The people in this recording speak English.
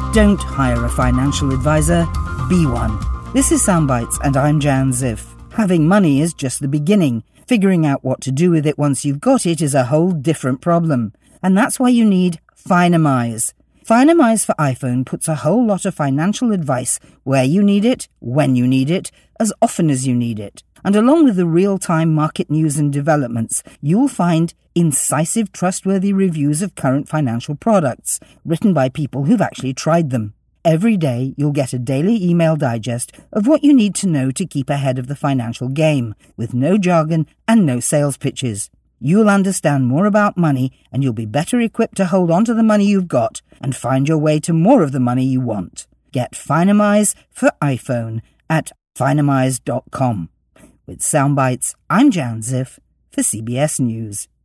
Don't hire a financial advisor, be one. This is Soundbites and I'm Jan Ziff. Having money is just the beginning. Figuring out what to do with it once you've got it is a whole different problem. And that's why you need Finamize. Finamize for iPhone puts a whole lot of financial advice where you need it, when you need it, as often as you need it. And along with the real-time market news and developments, you'll find incisive, trustworthy reviews of current financial products, written by people who've actually tried them. Every day, you'll get a daily email digest of what you need to know to keep ahead of the financial game, with no jargon and no sales pitches. You'll understand more about money, and you'll be better equipped to hold on to the money you've got and find your way to more of the money you want. Get Finamize for iPhone at finamize.com. With Soundbites, I'm Jan Ziff for CBS News.